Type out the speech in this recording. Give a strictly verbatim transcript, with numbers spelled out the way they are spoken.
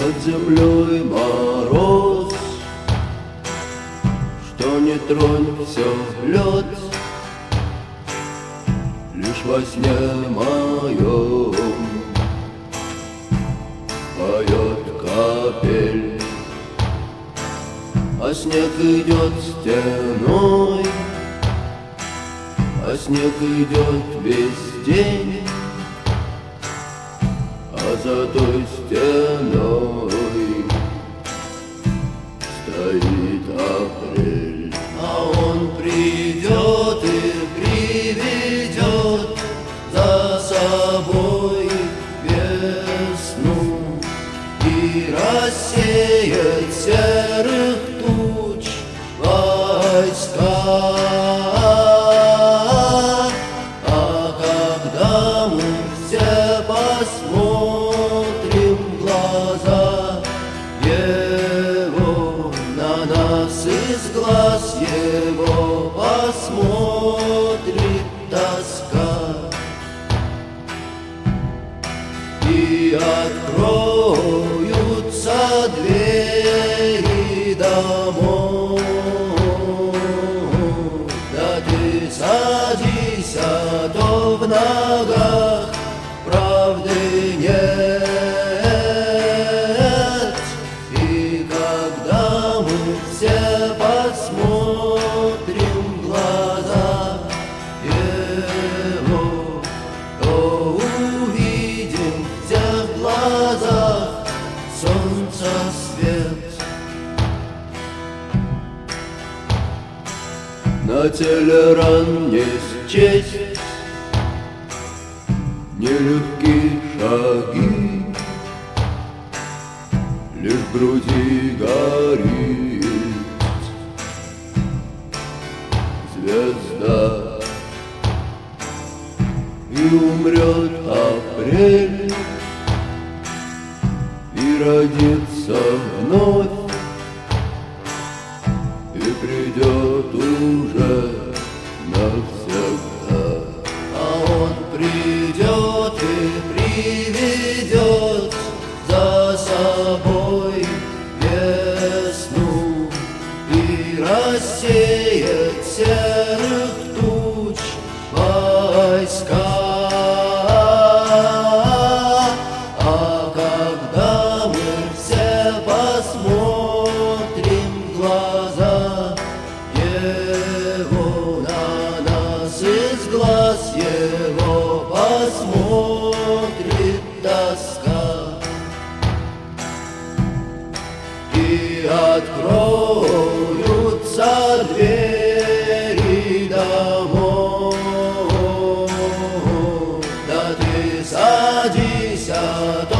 Над землей мороз, что не тронь, все лед. Лишь во сне моем поет капель, а снег идет стеной, а снег идет весь день. А за той стеной стоит апрель. А он придет и приведет за собой весну и рассеет серых туч войска. А когда мы все посмотрим в глаза его, на нас из глаз его посмотрит тоска, и откроются двери домов. Да ты садись, а то в ногах правды нет. И когда мы все посмотрим в глаза его, то увидим в тех глазах солнца свет. На теле ран не счесть нелегкие шаги, лишь в груди горит звезда. И умрет апрель, и родится вновь, и придет уже навсегда. А он придет и приведет за собой весну и рассеет серых туч войска. А когда мы все посмотрим в глаза его, на нас из глаз его посмотрит тоска, и откроются двери домов. Да ты садись, а то